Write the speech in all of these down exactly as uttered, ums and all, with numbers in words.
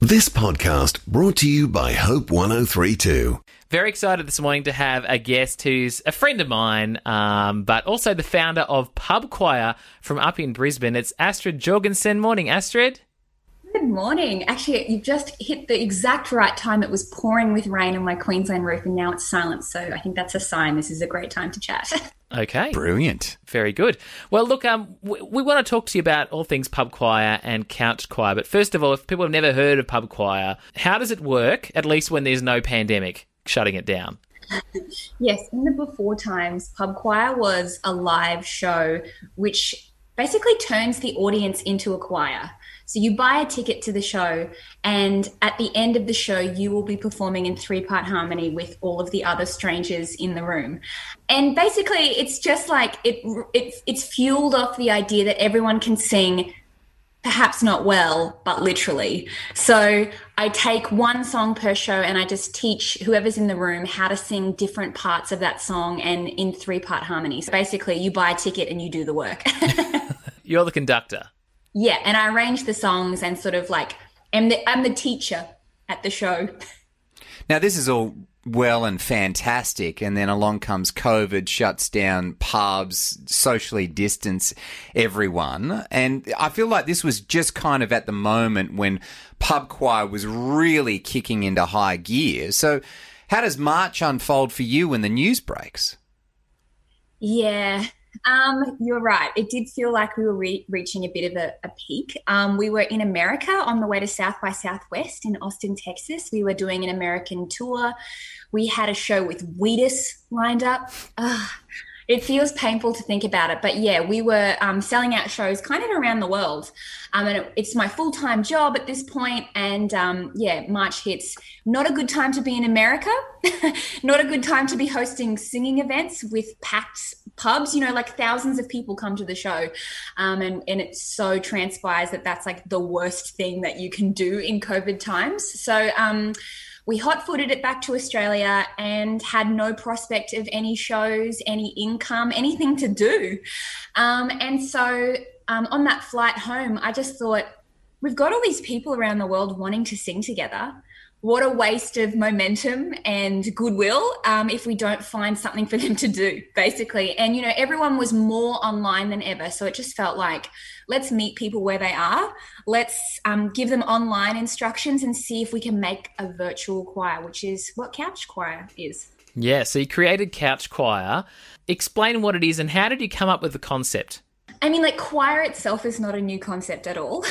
This podcast brought to you by Hope one oh three point two. Very excited this morning to have a guest who's a friend of mine, um, but also the founder of Pub Choir from up in Brisbane. It's Astrid Jorgensen. Morning, Astrid. Good morning. Actually, you've just hit the exact right time. It was pouring with rain on my Queensland roof and now it's silent. So I think that's a sign this is a great time to chat. Okay. Brilliant. Very good. Well, look, um, we, we want to talk to you about all things pub choir and couch choir. But first of all, if people have never heard of pub choir, how does it work, at least when there's no pandemic shutting it down? Yes, in the before times, pub choir was a live show which basically turns the audience into a choir. So you buy a ticket to the show and at the end of the show, you will be performing in three-part harmony with all of the other strangers in the room. And basically, it's just like it, it it's fueled off the idea that everyone can sing, perhaps not well, but literally. So I take one song per show and I just teach whoever's in the room how to sing different parts of that song and in three-part harmony. So basically, you buy a ticket and you do the work. You're the conductor. Yeah, and I arrange the songs and sort of like am the, I'm the teacher at the show. Now, this is all well and fantastic, and then along comes COVID, shuts down pubs, socially distance everyone. And I feel like this was just kind of at the moment when pub choir was really kicking into high gear. So how does March unfold for you when the news breaks? Yeah. Um, you're right. It did feel like we were re- reaching a bit of a, a peak. Um, we were in America on the way to South by Southwest in Austin, Texas. We were doing an American tour. We had a show with Wheatus lined up. Ugh, it feels painful to think about it. But yeah, we were um, selling out shows kind of around the world. Um, and it, it's my full-time job at this point. And um, yeah, March hits. Not a good time to be in America. Not a good time to be hosting singing events with packed pubs. You know, like thousands of people come to the show. Um, and, and it so transpires that that's like the worst thing that you can do in COVID times. So um, we hot-footed it back to Australia and had no prospect of any shows, any income, anything to do. Um, and so um, on that flight home, I just thought, we've got all these people around the world wanting to sing together. What a waste of momentum and goodwill um, if we don't find something for them to do, basically. And, you know, everyone was more online than ever. So it just felt like, let's meet people where they are. Let's um, give them online instructions and see if we can make a virtual choir, which is what couch choir is. Yeah, so you created Couch Choir. Explain what it is and how did you come up with the concept? I mean, like, choir itself is not a new concept at all.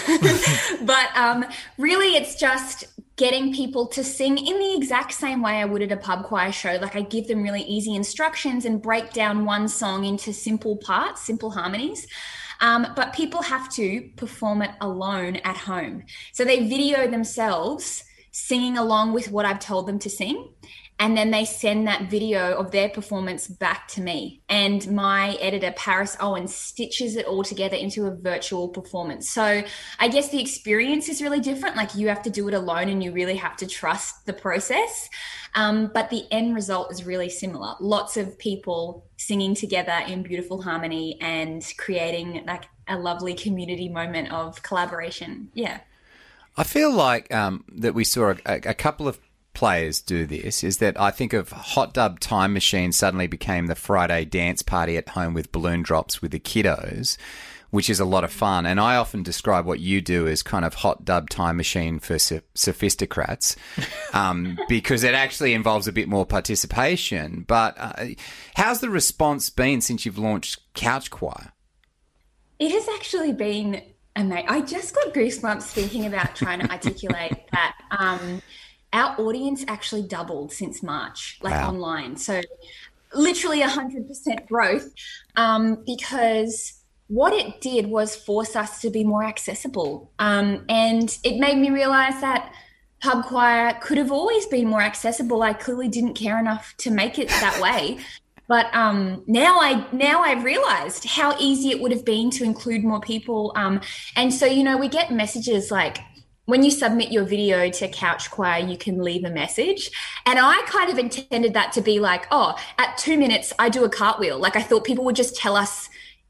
But um, really it's just getting people to sing in the exact same way I would at a pub choir show. Like, I give them really easy instructions and break down one song into simple parts, simple harmonies. Um, but people have to perform it alone at home. So they video themselves singing along with what I've told them to sing. And then they send that video of their performance back to me. And my editor, Paris Owen, stitches it all together into a virtual performance. So I guess the experience is really different. Like, you have to do it alone and you really have to trust the process. Um, but the end result is really similar. Lots of people singing together in beautiful harmony and creating like a lovely community moment of collaboration. Yeah. I feel like um, that we saw a, a couple of players do this, is that I think of Hot Dub Time Machine suddenly became the Friday dance party at home with balloon drops with the kiddos, which is a lot of fun. And I often describe what you do as kind of Hot Dub Time Machine for so- sophisticrats, um, because it actually involves a bit more participation. But uh, how's the response been since you've launched Couch Choir? It has actually been amazing. I just got goosebumps thinking about trying to articulate that. Um, Our audience actually doubled since March, like wow. online. So literally one hundred percent growth um, because what it did was force us to be more accessible. Um, and it made me realize that pub choir could have always been more accessible. I clearly didn't care enough to make it that way. But um, now I now I've realized how easy it would have been to include more people. Um, and so, you know, we get messages like, when you submit your video to Couch Choir, you can leave a message. And I kind of intended that to be like, oh, at two minutes, I do a cartwheel. Like, I thought people would just tell us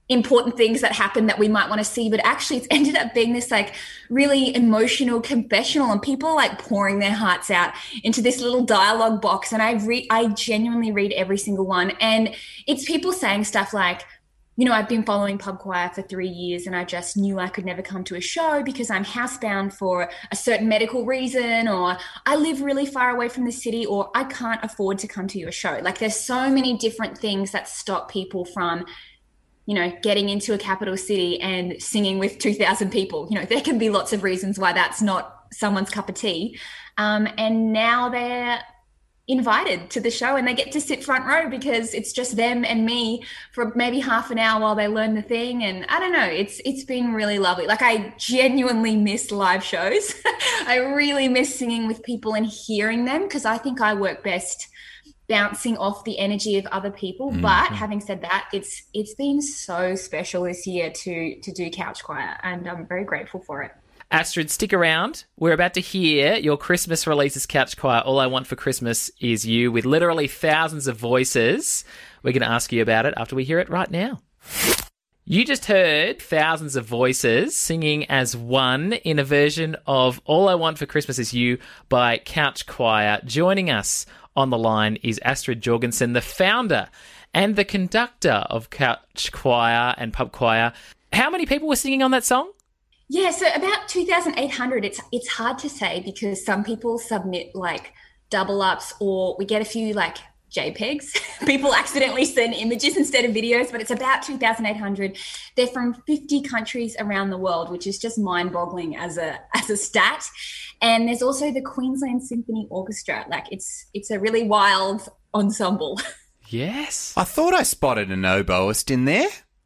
important things that happen that we might want to see, but actually it's ended up being this like really emotional confessional, and people are like pouring their hearts out into this little dialogue box. And I read, I genuinely read every single one. And it's people saying stuff like, you know, I've been following Pub Choir for three years and I just knew I could never come to a show because I'm housebound for a certain medical reason, or I live really far away from the city, or I can't afford to come to your show. Like there's so many different things that stop people from, you know, getting into a capital city and singing with two thousand people. You know, there can be lots of reasons why that's not someone's cup of tea. Um, and now they're invited to the show and they get to sit front row because it's just them and me for maybe half an hour while they learn the thing. And I don't know, it's it's been really lovely. Like I genuinely miss live shows. I really miss singing with people and hearing them, because I think I work best bouncing off the energy of other people. Mm-hmm. But having said that, it's it's been so special this year to to do Couch Choir, and I'm very grateful for it. Astrid, stick around. We're about to hear your Christmas release as Couch Choir, All I Want for Christmas Is You, with literally thousands of voices. We're going to ask you about it after we hear it right now. You just heard thousands of voices singing as one in a version of All I Want for Christmas Is You by Couch Choir. Joining us on the line is Astrid Jorgensen, the founder and the conductor of Couch Choir and Pub Choir. How many people were singing on that song? Yeah, so about two thousand eight hundred. It's it's hard to say because some people submit like double ups, or we get a few like JPEGs. People accidentally send images instead of videos, but it's about two thousand eight hundred. They're from fifty countries around the world, which is just mind-boggling as a as a stat. And there's also the Queensland Symphony Orchestra. Like it's it's a really wild ensemble. Yes. I thought I spotted an oboist in there.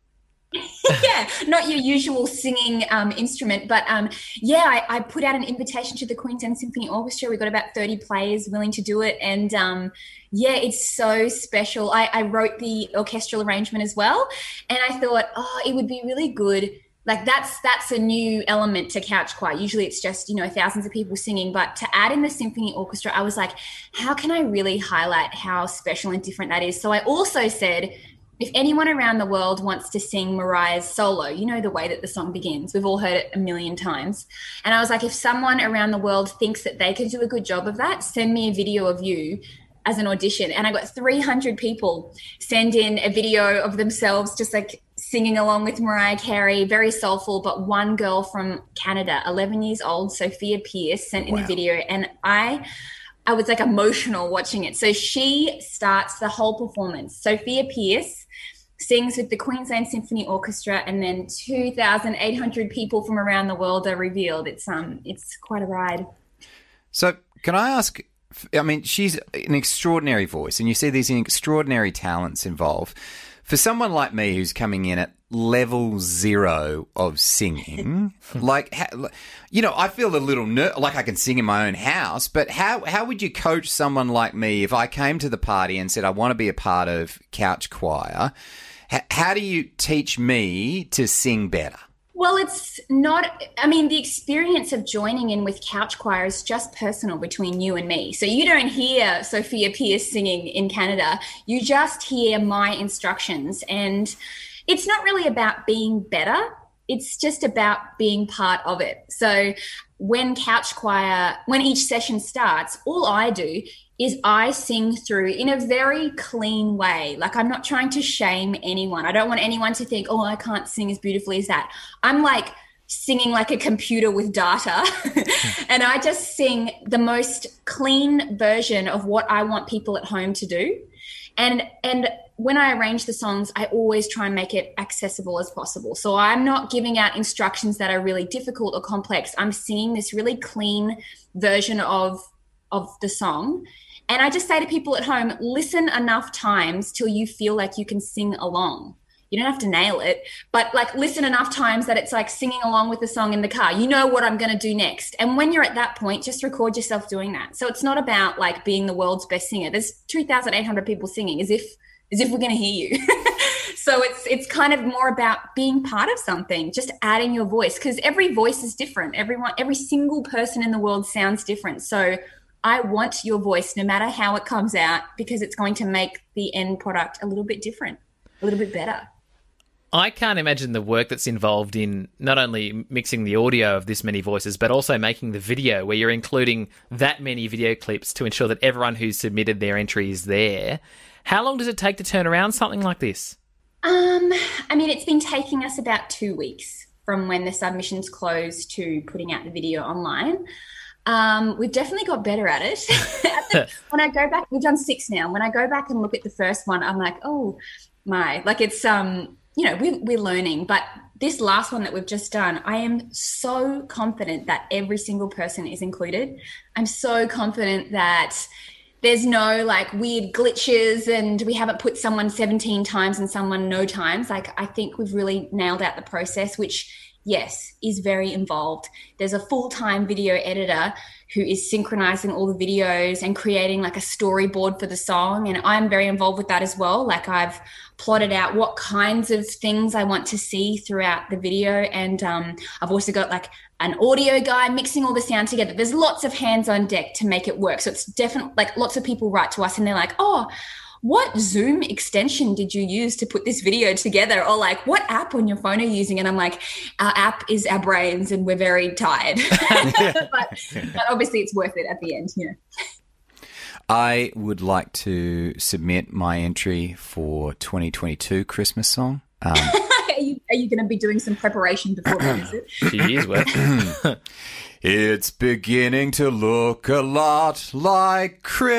Yeah, not your usual singing um, instrument, but um, yeah, I, I put out an invitation to the Queensland Symphony Orchestra. We got about thirty players willing to do it, and um, yeah, it's so special. I, I wrote the orchestral arrangement as well, and I thought, oh, it would be really good. Like that's that's a new element to Couch Choir. Usually it's just, you know, thousands of people singing, but to add in the symphony orchestra, I was like, how can I really highlight how special and different that is? So I also said, if anyone around the world wants to sing Mariah's solo, you know the way that the song begins. We've all heard it a million times. And I was like, if someone around the world thinks that they can do a good job of that, send me a video of you as an audition. And I got three hundred people send in a video of themselves just like singing along with Mariah Carey, very soulful. But one girl from Canada, eleven years old, Sophia Pierce, sent in wow. a video. And I... I was like emotional watching it. So she starts the whole performance. Sophia Pierce sings with the Queensland Symphony Orchestra, and then two thousand eight hundred people from around the world are revealed. It's um, it's quite a ride. So can I ask, I mean, she's an extraordinary voice, and you see these extraordinary talents involved. For someone like me who's coming in at level zero of singing, like, you know, I feel a little ner- like I can sing in my own house, but how how would you coach someone like me if I came to the party and said I want to be a part of Couch Choir? H- how do you teach me to sing better? Well, it's not, I mean, the experience of joining in with Couch Choir is just personal between you and me. So you don't hear Sophia Pierce singing in Canada. You just hear my instructions. And it's not really about being better. It's just about being part of it. So when Couch Choir, when each session starts, all I do is I sing through in a very clean way. Like I'm not trying to shame anyone. I don't want anyone to think, oh, I can't sing as beautifully as that. I'm like singing like a computer with data. And I just sing the most clean version of what I want people at home to do. And and when I arrange the songs, I always try and make it accessible as possible. So I'm not giving out instructions that are really difficult or complex. I'm singing this really clean version of of the song. And I just say to people at home, listen enough times till you feel like you can sing along. You don't have to nail it, but like listen enough times that it's like singing along with the song in the car. You know what I'm going to do next. And when you're at that point, just record yourself doing that. So it's not about like being the world's best singer. There's two thousand eight hundred people singing as if as if we're going to hear you. So it's it's kind of more about being part of something, just adding your voice, because every voice is different. Everyone, every single person in the world sounds different. So I want your voice no matter how it comes out, because it's going to make the end product a little bit different, a little bit better. I can't imagine the work that's involved in not only mixing the audio of this many voices, but also making the video where you're including that many video clips to ensure that everyone who's submitted their entry is there. How long does it take to turn around something like this? Um, I mean, it's been taking us about two weeks from when the submissions close to putting out the video online. Um, we've definitely got better at it. When I go back, we've done six now. When I go back and look at the first one, I'm like, oh my, like it's, um, you know, we're, we're learning. But this last one that we've just done, I am so confident that every single person is included. I'm so confident that there's no like weird glitches and we haven't put someone seventeen times and someone no times. Like I think we've really nailed out the process, which yes, is very involved. There's a full-time video editor who is synchronizing all the videos and creating like a storyboard for the song. And I'm very involved with that as well. Like I've plotted out what kinds of things I want to see throughout the video. And um, I've also got like an audio guy mixing all the sound together. There's lots of hands on deck to make it work. So it's definitely like lots of people write to us and they're like, oh, what Zoom extension did you use to put this video together? Or like, what app on your phone are you using? And I'm like, our app is our brains and we're very tired. but, but obviously it's worth it at the end, you know. I would like to submit my entry for twenty twenty-two Christmas song. Um, are you, are you going to be doing some preparation before that, is it? She is worth. It's beginning to look a lot like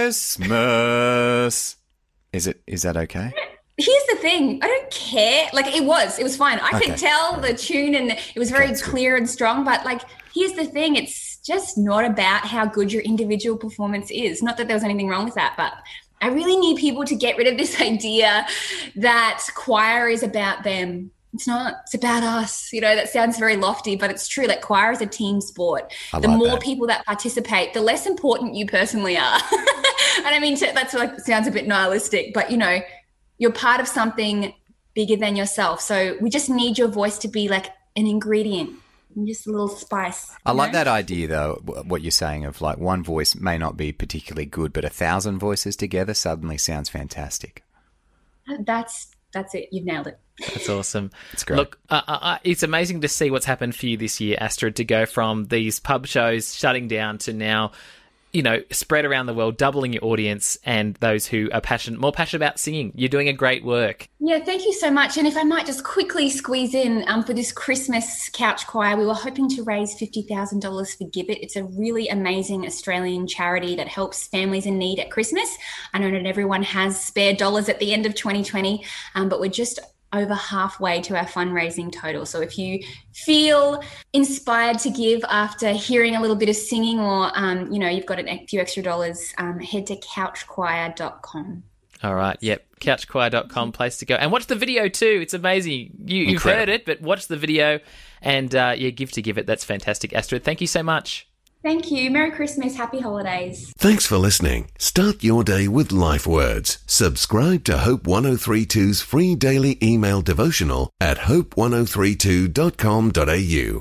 Christmas. Is it? Is that okay? Here's the thing. I don't care. Like it was. It was fine. I Okay. could tell the tune and it was very That's good. clear and strong. But like, here's the thing. It's just not about how good your individual performance is. Not that there was anything wrong with that, but I really need people to get rid of this idea that choir is about them. It's not. It's about us. You know, that sounds very lofty, but it's true. Like choir is a team sport. I The like more that. people that participate, the less important you personally are. And I mean, that's like sounds a bit nihilistic, but you know, you're part of something bigger than yourself. So we just need your voice to be like an ingredient, just a little spice. I you like know? that idea, though, wh- what you're saying of like one voice may not be particularly good, but a thousand voices together suddenly sounds fantastic. That's that's it. You've nailed it. That's awesome. It's great. Look, uh, uh, it's amazing to see what's happened for you this year, Astrid, to go from these pub shows shutting down to now, you know, spread around the world, doubling your audience and those who are passionate, more passionate about singing. You're doing a great work. Yeah, thank you so much. And if I might just quickly squeeze in um, for this Christmas couch choir, we were hoping to raise fifty thousand dollars for Give It. It's a really amazing Australian charity that helps families in need at Christmas. I know not everyone has spare dollars at the end of twenty twenty, um, but we're just over halfway to our fundraising total. So if you feel inspired to give after hearing a little bit of singing or, um, you know, you've got a few extra dollars, um, head to couch choir dot com. All right. Yep. couch choir dot com, place to go. And watch the video too. It's amazing. You, you've Incredible. heard it, but watch the video and uh, yeah, give to Give It. That's fantastic. Astrid, thank you so much. Thank you. Merry Christmas. Happy holidays. Thanks for listening. Start your day with life words. Subscribe to Hope ten thirty-two's free daily email devotional at hope ten thirty-two dot com dot a u.